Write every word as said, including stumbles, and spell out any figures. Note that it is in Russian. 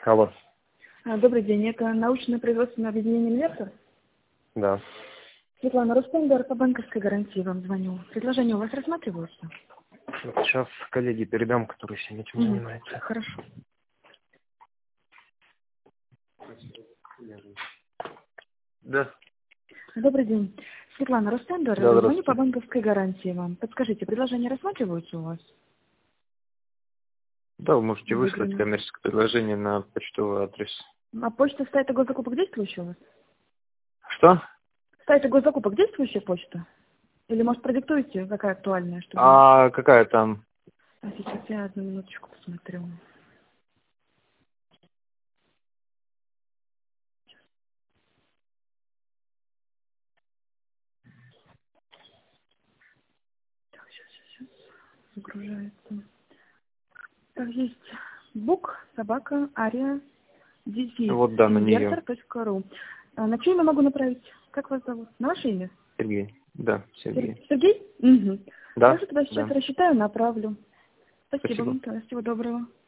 Алло. А, Добрый день, это научно-производственное объединение «Инвестор». Да. Светлана Рустендер, по банковской гарантии вам звоню. Предложение у вас рассматриваются? Вот сейчас коллеге передам, который всем этим Мгм. занимается. Хорошо. Да. Добрый день. Светлана Рустендер, Да, звоню по здравствуйте. банковской гарантии вам. Подскажите, предложения рассматриваются у вас? Да, вы можете выслать Выгодно. коммерческое предложение на почтовый адрес. А почта сайта госзакупок действующая у вас? Что? Сайта госзакупок действующая почта? Или, может, продиктуете, какая актуальная, чтобы... А какая там? А сейчас я одну минуточку посмотрю. Так, сейчас, сейчас, сейчас. Загружается. Так, есть бук, собака, ария, дефис, Вот, да, на нее. инвестор точка ру. А на чье имя могу направить? Как вас зовут? На ваше имя? Сергей. Да, Сер- Сергей. Сергей? Угу. Да, Хорошо, тогда сейчас да. рассчитаю, направлю. Спасибо Спасибо. вам, тогда всего доброго.